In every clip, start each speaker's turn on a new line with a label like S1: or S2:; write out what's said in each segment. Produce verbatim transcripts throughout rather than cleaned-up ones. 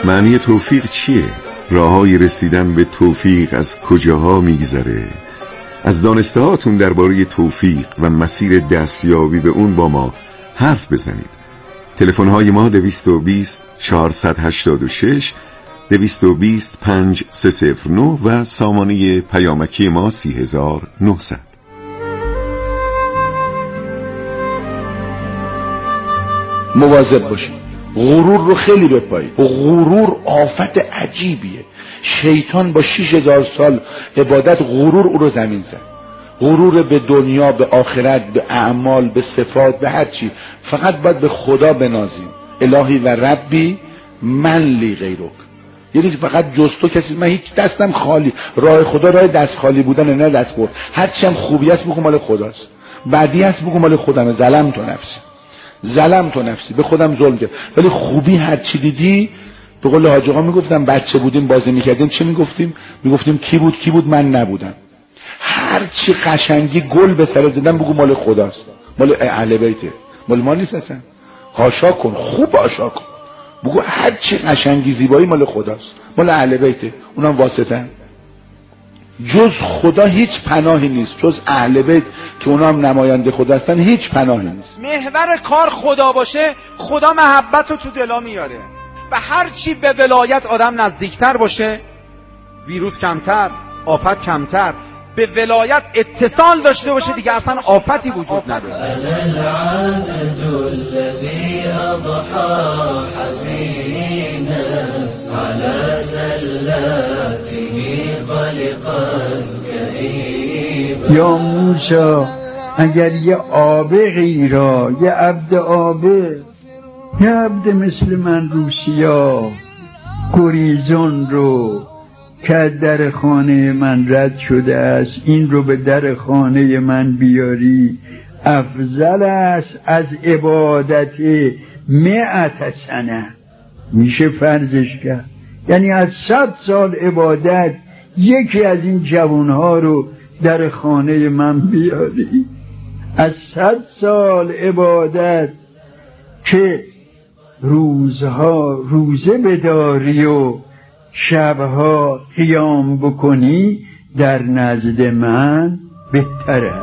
S1: معنی توفیق چیه؟ راههای رسیدن به توفیق از کجاها میگذره؟ از دانسته هاتون درباره توفیق و مسیر دستیابی به اون با ما حرف بزنید. تلفن های ما دویست و بیست چهارصد و هشتاد و شش، دویست و بیست پنج سه صفر نه و سامانه پیامکی ما سی هزار و نهصد.
S2: مواظب باشید، غرور رو خیلی بپایید. غرور آفت عجیبیه. شیطان با شش هزار سال عبادت غرور او رو زمین زد. غرور به دنیا، به آخرت، به اعمال، به صفات، به هر چی. فقط باید به خدا بنازیم. الهی و ربی من لی غیرک، یعنی فقط جز تو کسی، من هیچ دستم خالی. راه خدا راه دست خالی بودن، نه دست پر. هرچی هم خوبی هست بگو مال خداست، بدی هست بگو مال خودمه. ظلم تو نفسی، ظلم تو نفسی، به خودم ظلم کردم. ولی خوبی هر چی دیدی، به قول حاج آقا میگفتم بچه بودیم بازی میکردیم چه میگفتیم؟ میگفتیم کی بود کی بود من نبودم. هر چی قشنگی گل به سر زدن بگو مال خداست، مال اهل بیته، مال ما نیست اصلا. حاشا کن، خوب حاشا کن، بگو هر چی قشنگی زیبایی مال خداست، مال اهل بیته، اونم واسطن. جز خدا هیچ پناهی نیست، جز اهل بیت که اونا هم نماینده خدا هستن هیچ پناهی نیست.
S3: محور کار خدا باشه، خدا محبت رو تو دلا میاره و هر چی به ولایت آدم نزدیکتر باشه ویروس کمتر، آفت کمتر. به ولایت اتصال داشته باشه دیگه اصلا آفتی وجود نداره.
S4: یا موسی اگر یه عابقی را، یه عبد عابق، یه عبد مثل من روسیا گریزون رو که در خانه من رد شده است، این رو به در خانه من بیاری، افضل است از عبادت مئت سنه. میشه فرضش کرد، یعنی از صد سال عبادت یکی از این جوانها رو در خانه من بیاری. از صد سال عبادت که روزها روزه بداری و شبها قیام بکنی در نزد من بهتره.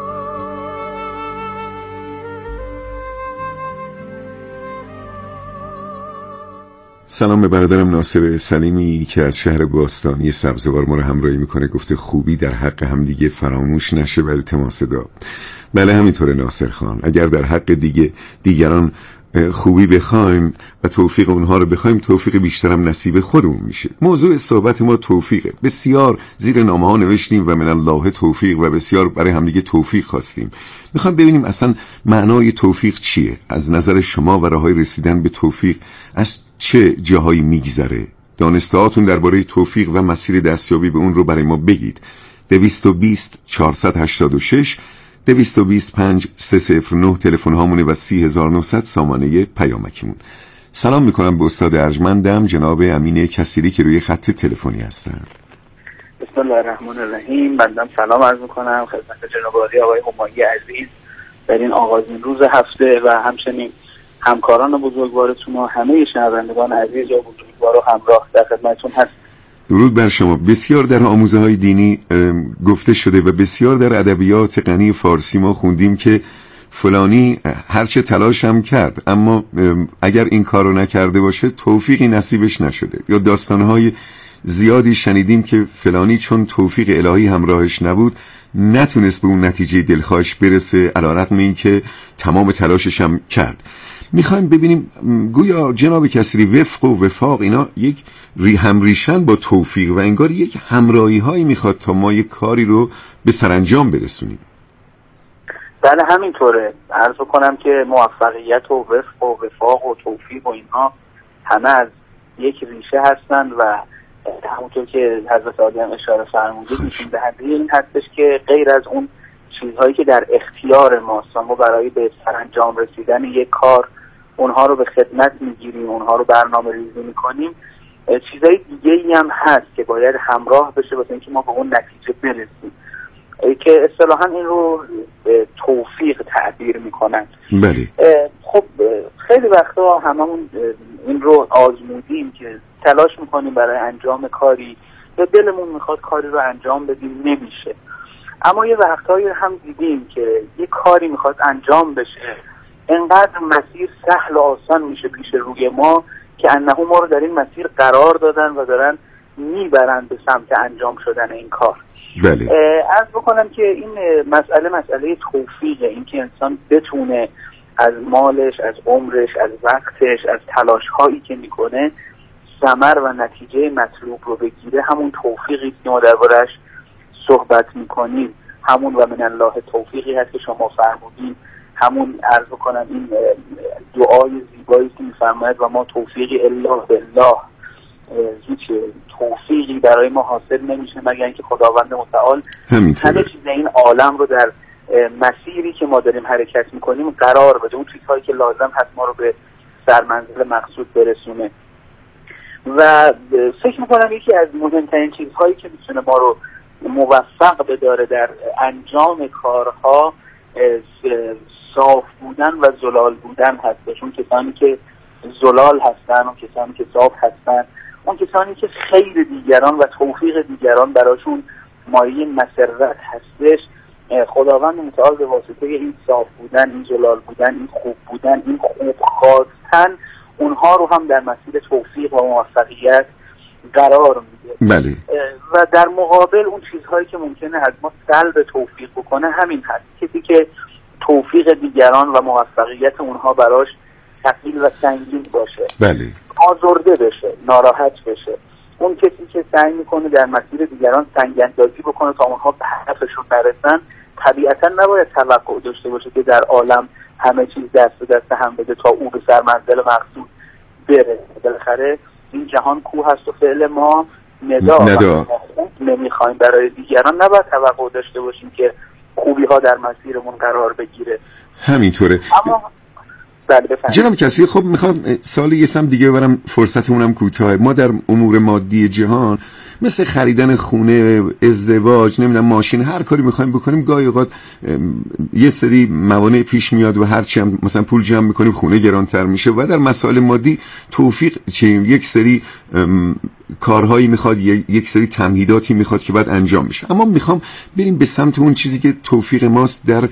S1: سلام به برادرم ناصر سلیمی که از شهر باستانی سبزوار ما رو همراهی میکنه. گفته خوبی در حق همدیگه فراموش نشه و التماس دعا. بله همینطوره ناصر خان، اگر در حق دیگه دیگران خوبی بخوایم و توفیق اونها رو بخوایم، توفیق بیشترم نصیب خودمون میشه. موضوع صحبت ما توفیقه. بسیار زیر نامه ها نوشتیم و من الله توفیق و بسیار برای همدیگه توفیق خواستیم. میخوایم ببینیم اصلا معنای توفیق چیه از نظر شما و راههای رسیدن به توفیق از چه جاهایی میگذره. دانستهاتون درباره توفیق و مسیر دستیابی به اون رو برای ما بگید. دویست و بیست چهارصد و هشتاد و شش، دویست و بیست پنج سه صفر نه تلفن هامونه و سی هزار و نهصد سامانه پیامکیمون. سلام میکنم به استاد ارجمندم جناب امین کثیری که روی خط تلفنی هستن.
S5: بسم الله الرحمن الرحیم. بنده سلام عرض میکنم خدمت جناب عالی آقای همایی عزیز در این آغازین روز هفته و همچنین همکاران بزرگوارتون و همه شنوندگان عزیز و بزرگوار و همراه در خدمتتون هست.
S1: درود بر شما. بسیار در آموزه های دینی گفته شده و بسیار در ادبیات غنی فارسی ما خوندیم که فلانی هرچه تلاش هم کرد اما اگر این کارو نکرده باشه توفیقی نصیبش نشده. یا داستانهای زیادی شنیدیم که فلانی چون توفیق الهی همراهش نبود نتونست به اون نتیجه دلخواهش برسه علیرغم این که تمام تلاشش هم کرد. میخوایم ببینیم گویا جناب کثیری وفق و وفاق اینا یک ری هم ریشن با توفیق و انگار یک همراهی هایی میخواد تا ما یک کاری رو به سرانجام برسونیم.
S5: بله همینطوره. عرض کنم که موفقیت و وفق و وفاق و توفیق و اینها همه از یک ریشه هستند و همونطور که حضرت عالی هم اشاره فرمودید نشون دهنده این هستش که غیر از اون چیزهایی که در اختیار ماست ما برای به سرانجام رسیدن یک کار اونها رو به خدمت میگیریم، اونها رو برنامه ریزی میکنیم، چیزهای دیگه ای هم هست که باید همراه بشه واسه اینکه ما به اون نتیجه برسیم که اصطلاحاً این رو توفیق تعبیر میکنن.
S1: بله.
S5: خب خیلی وقتا هممون این رو آزمودیم که تلاش میکنیم برای انجام کاری یا دلمون میخواد کاری رو انجام بدیم نمیشه. اما یه وقتهایی هم دیدیم که یه کاری میخواد انجام بشه، انقدر مسیر سهل و آسان میشه پیش روی ما که انه ما رو در این مسیر قرار دادن و دارن میبرن به سمت انجام شدن این کار.
S1: بله.
S5: عرض بکنم که این مسئله مسئله توفیقه، این که انسان بتونه از مالش، از عمرش، از وقتش، از تلاش هایی که میکنه ثمر و نتیجه مطلوب رو بگیره، همون توفیقی که ما دربارش صحبت میکنیم، همون و من الله توفیقی هست که شما فرمودین، همون عرض بکنم این دعای زیبایی که میفرماید و ما توفیقی الا بالله، هیچ توفیقی برای ما حاصل نمیشه مگر اینکه خداوند متعال همه چیز این عالم رو در مسیری که ما داریم حرکت میکنیم قرار بده، اون چیزهایی که لازم هست ما رو به سرمنزل مقصود برسونه. و فکر میکنم یکی از مهمترین چیزهایی که میتونه ما رو موفق بداره در انجام کارها صاف بودن و زلال بودن هست. چون کسانی که زلال هستن و کسانی که صاف هستن، اون کسانی که خیر دیگران و توفیق دیگران براشون مایه مسرت هستش، خداوند متعال به واسطه این صاف بودن، این زلال بودن، این خوب بودن، این خوب خواستن، اونها رو هم در مسیر توفیق و موفقیت قرار میده.
S1: بله.
S5: و در مقابل اون چیزهایی که ممکنه از ما سلب توفیق بکنه همین هست، کسی که توفیق دیگران و موفقیت اونها براش ثقیل و سنگین باشه،
S1: بله،
S5: آزرده بشه، ناراحت بشه. اون کسی که سعی میکنه در مسیر دیگران سنگ‌اندازی بکنه تا اونها به هدفشون برسن، طبیعتا نباید توقع داشته باشه که در عالم همه چیز دست به دست هم بده تا او به سرمنزل مقصود برسه. بالاخره این جهان کوه هست و فعل ما ندا, ندا. ما خوب نمیخوایم برای دیگران، نباید توقع داشته باشیم که خوبی ها در مسیرمون قرار بگیره.
S1: همینطوره.
S5: اما بله
S1: جناب کسی، خب میخوام سال یه سم دیگه برم، فرصتمونم کوتاه. ما در امور مادی جهان مثل خریدن خونه، ازدواج، نمیدونم ماشین، هر کاری میخوایم بکنیم گاهی اوقات یه سری موانع پیش میاد و هرچی هم مثلا پول جمع میکنیم خونه گرانتر میشه و در مسائل مادی توفیق چه یک سری کارهایی میخواد، یک سری تمهیداتی میخواد که بعد انجام میشه. اما میخوام بریم به سمت اون چیزی که توفیق ماست در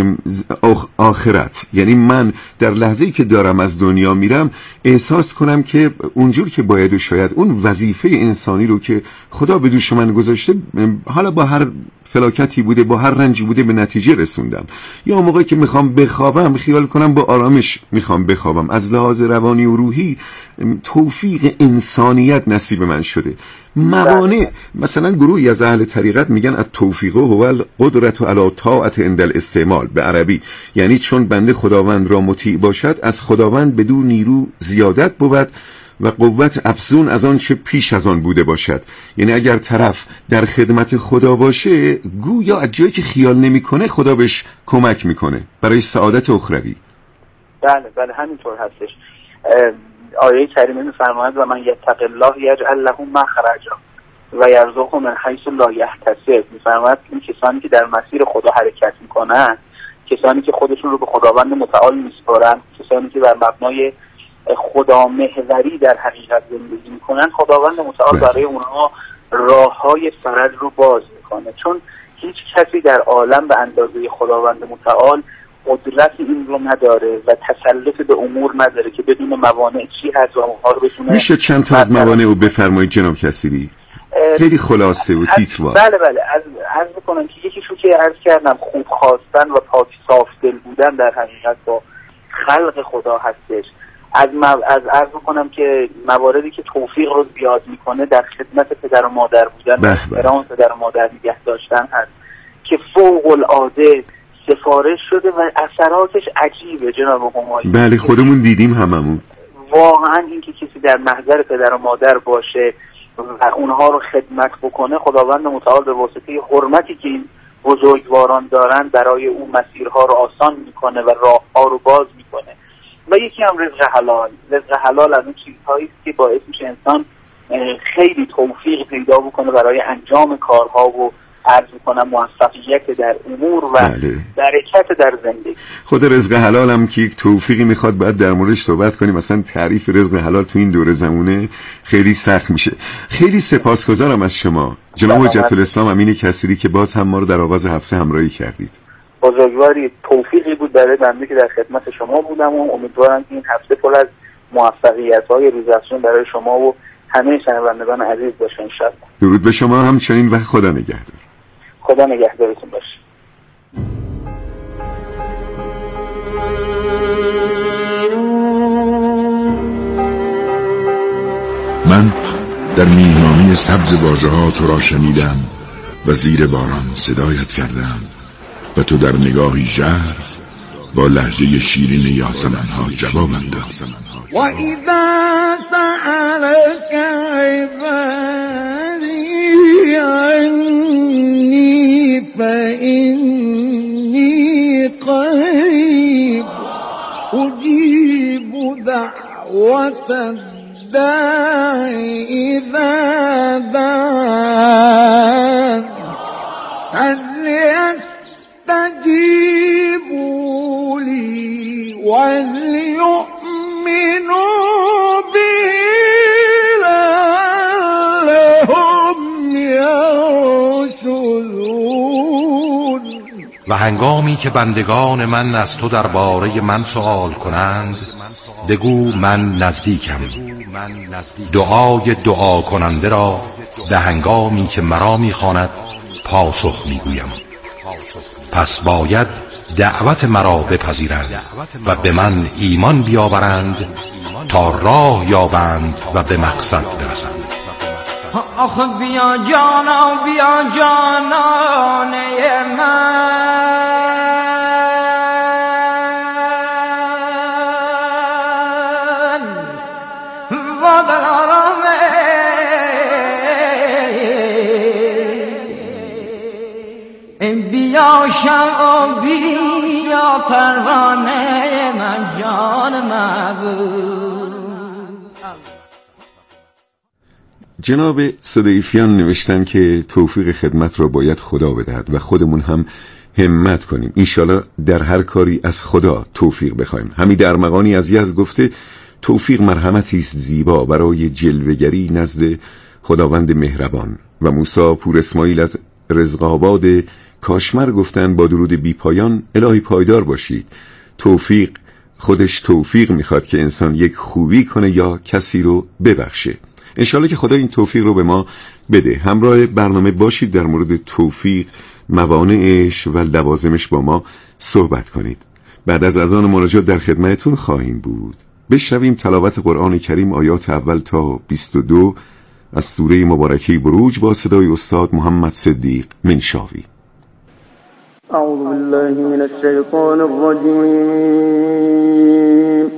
S1: آخرت. یعنی من در لحظه‌ای که دارم از دنیا میرم احساس کنم که اونجور که باید و شاید اون وظیفه انسانی رو که خدا به دوش من گذاشته، حالا با هر فلاکتی بوده، با هر رنجی بوده، به نتیجه رسوندم. یا موقعی که میخوام بخوابم خیال کنم با آرامش میخوام بخوابم. از لحاظ روانی و روحی توفیق انسانیت نصیب من شده. موانع، مثلا گروهی از اهل طریقت میگن التوفیق هو القدرت علی طاعت عند الاستعمال، به عربی یعنی چون بنده خداوند را مطیع باشد از خداوند بدون نیرو زیادت بود و قوت افزون از آن چه پیش از آن بوده باشد. یعنی اگر طرف در خدمت خدا باشه گویا از جایی که خیال نمیکنه خدا بهش کمک میکنه برای سعادت اخروی.
S5: بله بله همینطور هستش. آیه کریمه میفرماید و من یتق الله یجعل له مخرجا و یرزقه من حیث لا یحتسب. میفرماید این کسانی که در مسیر خدا حرکت میکنن، کسانی که خودشون رو به خداوند متعال میسپارن، کسانی که بر مبنای خدا محوری در حقیقت زندگی میکنن، خداوند متعال برای اونها راههای فرج رو باز میکنه. چون هیچ کسی در عالم به اندازه خداوند متعال قدرت این رو نداره و تسلط به امور نداره که بدون موانع چی هست و اونها رو بتونه.
S1: میشه چند تا از موانع رو بفرمایید جناب کسیری؟ خیلی خلاصه و تیتروار.
S5: بله بله از عرض بکنم که یکیشو که عرض کردم خوب خواستن و پاک صاف دل بودن در حقیقت با خلق خدا هستش. از مو... از عرض بکنم که مواردی که توفیق رو زیاد میکنه در خدمت پدر و مادر بودن، احترام پدر و مادر نگه داشتن هست که فوق العاده سفارش شده و اثراتش عجیبه جناب همایی.
S1: بله خودمون دیدیم هممون.
S5: واقعا این که کسی در محضر پدر و مادر باشه و اونها رو خدمت بکنه، خداوند متعال به واسطه حرمتی که این بزرگواران دارن برای اون مسیرها رو آسان میکنه و راهها رو باز میکنه. و یکی هم رزق حلال. رزق حلال از اون چیزهایی است که باعث میشه انسان خیلی توفیق پیدا بکنه برای انجام کارها و عرض کنم موفقیت در امور و
S1: بله.
S5: برکت در زندگی.
S1: خود رزق حلال هم که یک توفیقی میخواد باید در موردش صحبت کنیم. مثلا تعریف رزق حلال تو این دوره زمونه خیلی سخت میشه. خیلی سپاسگزارم از شما جناب حجت الاسلام امین کثیری که باز هم ما رو در آغاز هفته همراهی کردید.
S5: بزرگواری، توفیقی بود برای بنده که در خدمت شما بودم و امیدوارم که این هفته پر از موفقیت‌های روزافزون برای شما و همه شنوندگان عزیز باشه انشاءالله.
S1: درود به شما همچنین و خدا نگهدار.
S5: خدا نگهدارتون باشه.
S6: من در میهمانی سبز واژه‌ها تو را شنیدم و زیر باران صدایت کردم و تو در نگاهی ژرف با لهجه شیرین یاسمن‌ها جوابم داد.
S4: و اذا سألك عبادی عنی فإنی قریب اجیب دعوت الداعی اذا دعان فلیستجیبوا لی ولیؤمنوا بی لعلهم یرشدون.
S7: و هنگامی که بندگان من از تو درباره من سؤال کنند بگو من نزدیکم، دعای دعا کننده را به هنگامی که مرا میخواند پاسخ میگویم. پس باید دعوت مرا بپذیرند و به من ایمان بیاورند تا راه یابند و به مقصد برسند.
S8: آخ بیا جانا بیا جانانه من و دلارمه بیا شما بیا پروانه من جان محبوب.
S1: جناب صدیفیان نوشتن که توفیق خدمت را باید خدا بدهد و خودمون هم همت کنیم. انشالله در هر کاری از خدا توفیق بخوایم. حمید ارمغانی از یزد گفته توفیق مرحمتی است زیبا برای جلوه‌گری نزد خداوند مهربان. و موسی پور اسماعیل از رزق آباد کاشمر گفتن با درود بی پایان الهی پایدار باشید. توفیق خودش توفیق میخواد که انسان یک خوبی کنه یا کسی رو ببخشه. انشالله که خدا این توفیق رو به ما بده. همراه برنامه باشید در مورد توفیق، موانعش و لوازمش با ما صحبت کنید. بعد از اذان مناجات در خدمتتون خواهیم بود. بشنویم تلاوت قرآن کریم آیات اول تا بیست و دو از سوره مبارکه بروج با صدای استاد محمد صدیق منشاوی.
S9: اعوذ بالله من الشیطان الرجیم.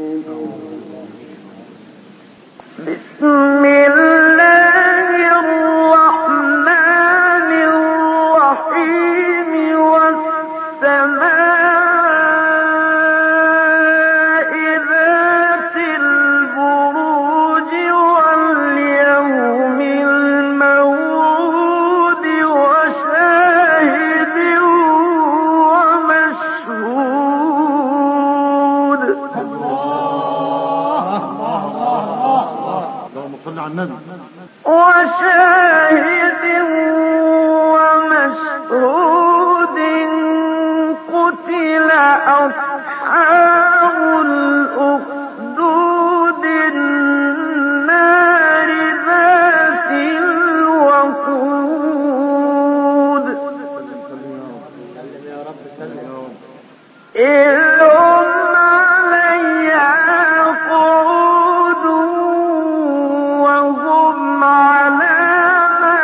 S9: بسم الله الرحمن الرحیم والسماء ذات البروج واليوم الموعود وشاهد ومشهود. وشاهد ومشهود قتل أصحاب الأخدود النار ذات الوقود إذ هم عليها قعود وهم على ما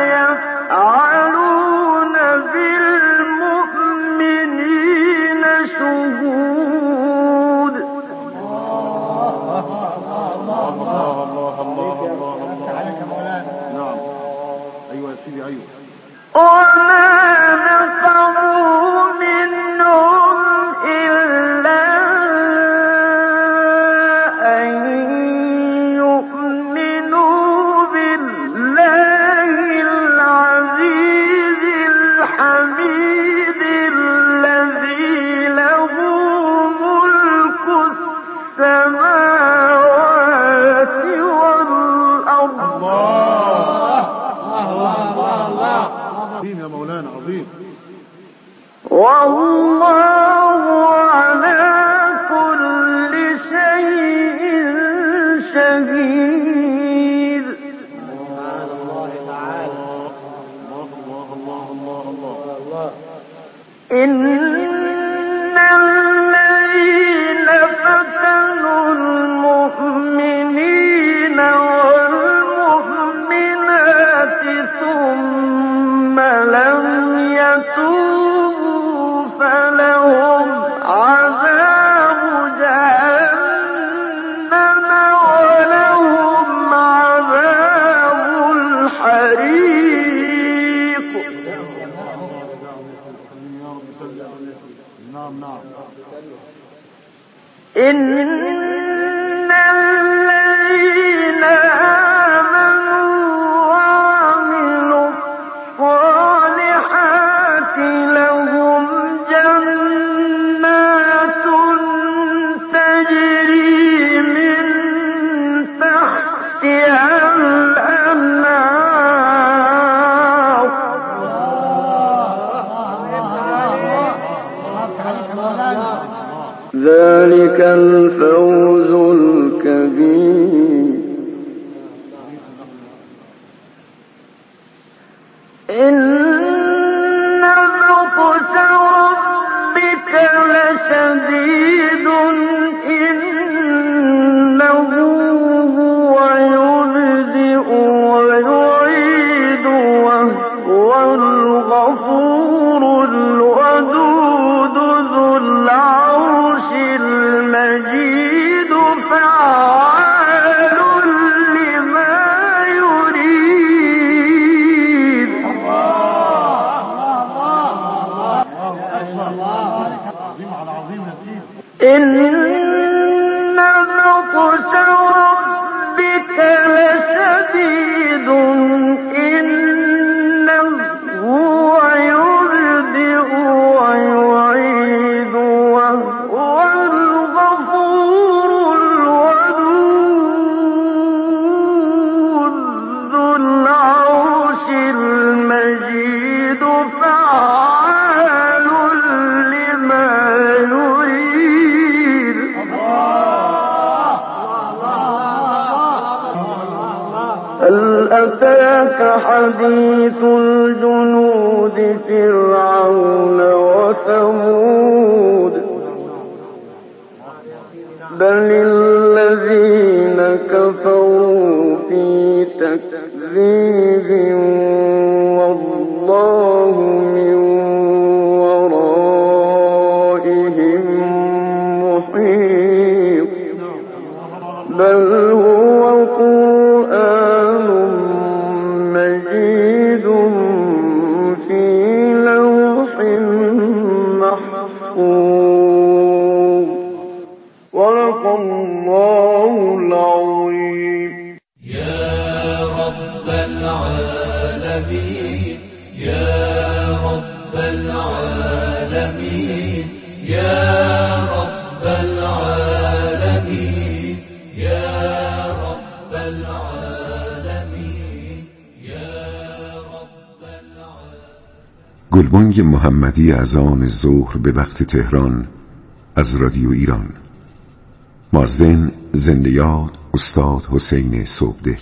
S9: يفعلون بالمؤمنين شهود. وما نقموا منهم إلا المؤمنين والمؤمنات ثم لم يتوبوا فلهم عذاب جهنم ولهم عذاب الحريق. إن الذين آمنوا وعملوا الصالحات لهم جنات تجري من تحتها الأنهار ذلك الفوز الكبير. إن بطش ربك لشديد إنه هو يبدئ ويعيد وهو الغفور الودود ذو العرش المجيد فعال لما يريد. إن بطش ربك لشديد إنه هو يبدئ ويعيد وهو الغفور الودود ذو العرش المجيد فعال لما يريد. هل أتاك حديث الجنود فرعون وثمود بل الذين كفروا في تكذيب والله من ورائهم محيط بل هو قرآن مجيد في لوح محفوظ. صدق الله العظيم.
S10: يا رب العالمين يا رب العالمين يا رب العالمين يا رب العالمين يا رب العالمين.
S1: گلبانگ محمدی از آن ظهر به وقت تهران از رادیو ایران. مؤذن زنده یاد استاد حسین صبحدل.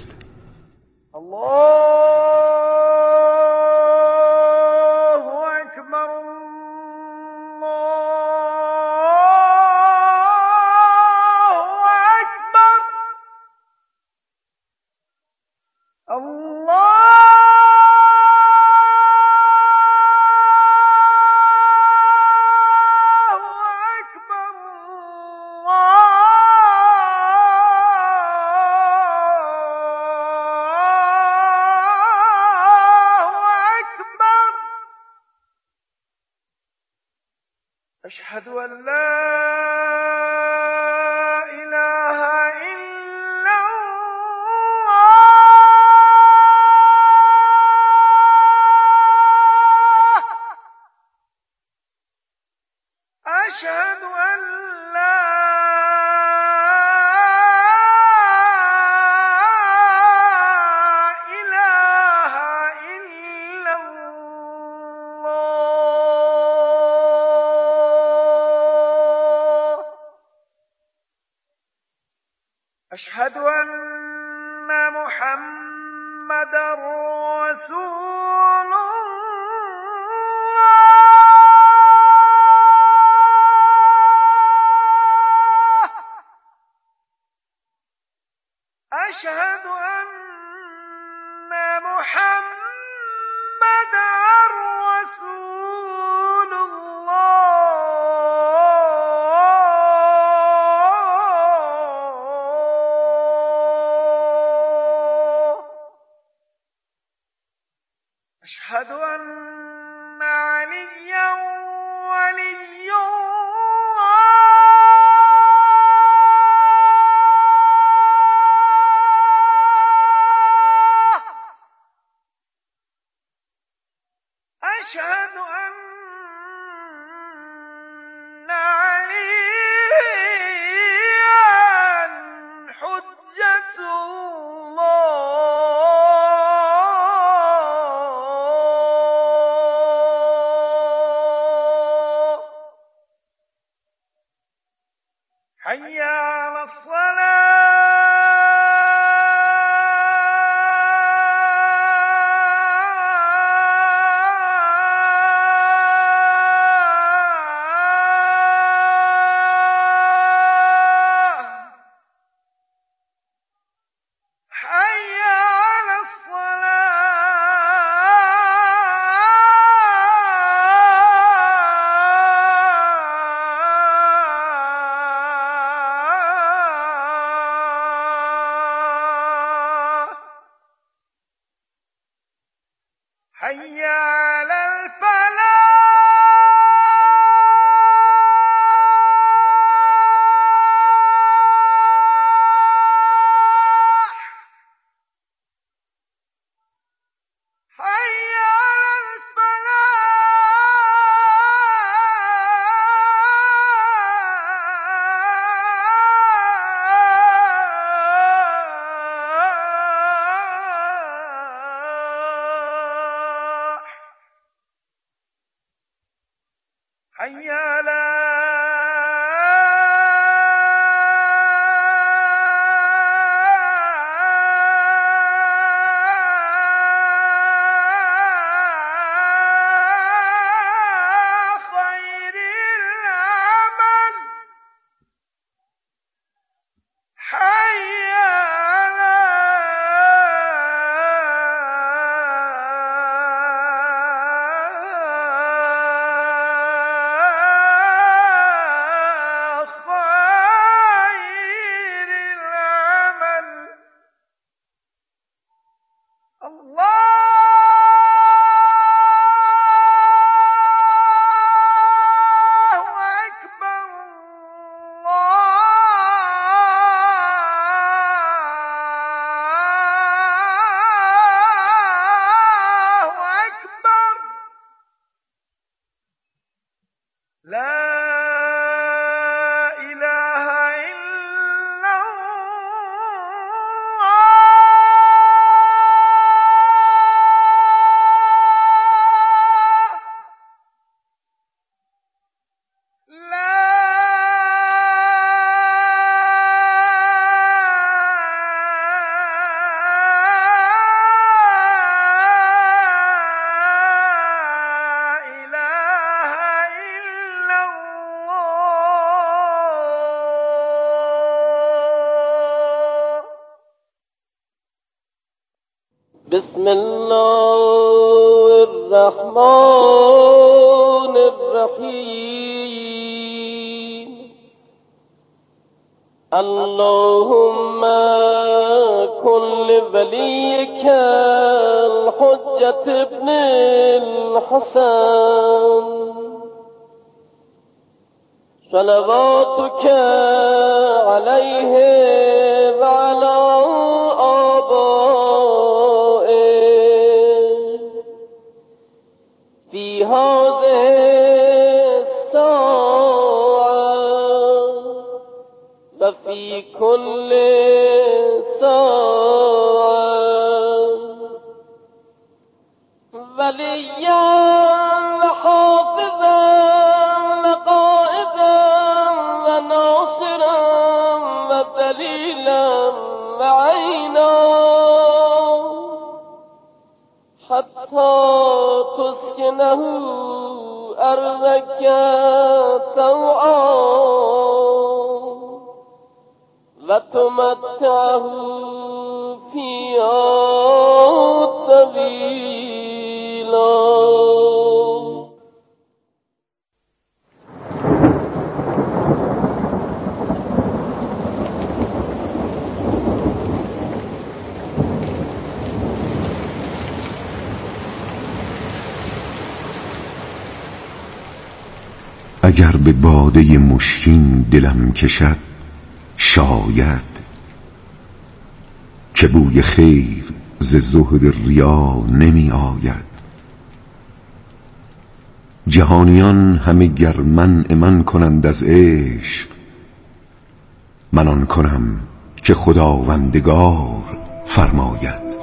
S9: أشهد أن لا إله إلا الله أشهد أن لا إله إلا الله أشهد أن محمدا رسول الله حي على الصلاة حي على الفلاح حي على حي على خير العمل حي على
S11: بسم الله الرحمن الرحيم اللهم كن لوليك الحجة ابن الحسن صلواتك عليه وعلى في هذه الساعة وفي كل ساعة وليا وحافظا وقائدا وناصرا ودليلا وعينا حتى تسكنه أرضك طوعا وتمتعه فيها طويلا.
S1: اگر به باده مشکین دلم کشد شاید که بوی خیر ز زهد ریا نمی آید. جهانیان همه گر منع من کنند از عشق من آن کنم که خداوندگار فرماید.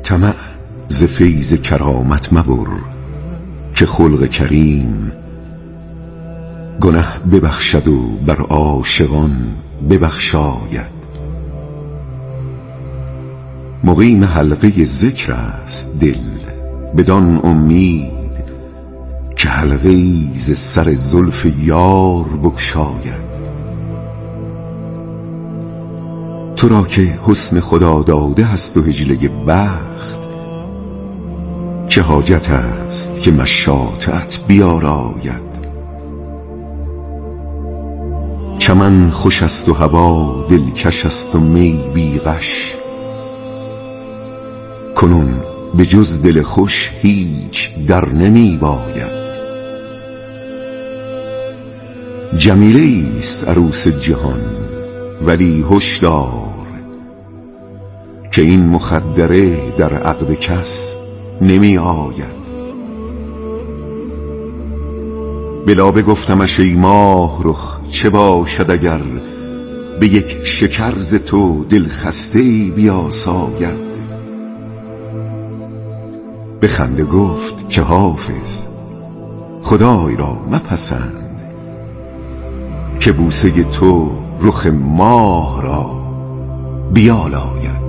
S1: طمع ز فیض کرامت مبر که خلق کریم گنه ببخشد و بر عاشقان ببخشاید. مقیم حلقه ذکر است دل بدان امید که حلقه ای ز سر زلف یار بگشاید. تو را که حسن خدا داده هست و هجله بخت، چه حاجت است که مشاطت بیاراید. چمن خوش است و هوا دلکش است و می بی غش، کنون به جز دل خوش هیچ در نمی باید. جمیله است عروس جهان ولی هشدار که این مخدره در عقد کس نمی آید. بلا بگفتمش ای ماه رخ چه باشد اگر به یک شکر ز تو دل خسته بیاساید. به خنده گفت که حافظ خدای را مپسند که بوسه تو رخ ماه را بیالاید.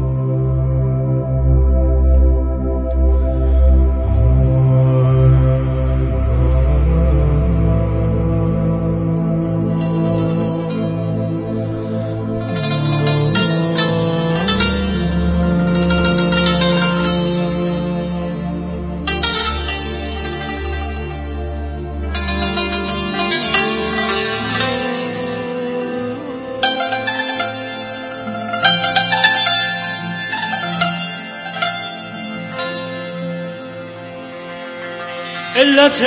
S12: علت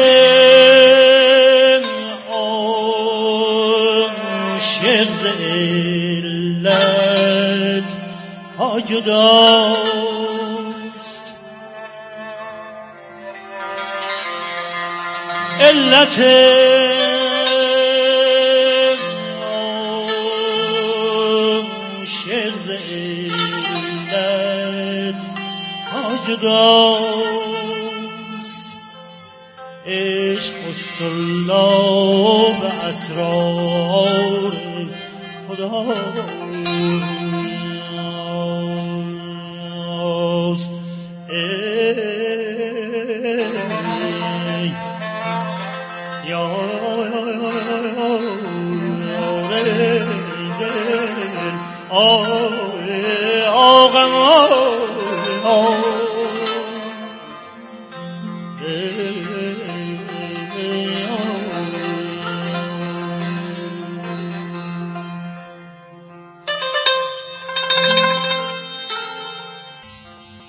S12: عاشق ز علت ها جداست، علت عاشق ز علت ها جداست. عشق اصطلاح اسرار خداست. یا آقا